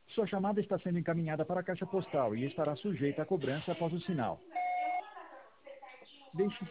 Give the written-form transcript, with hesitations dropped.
Sua chamada está sendo encaminhada para a caixa postal e estará sujeita a cobrança após o sinal. Deixe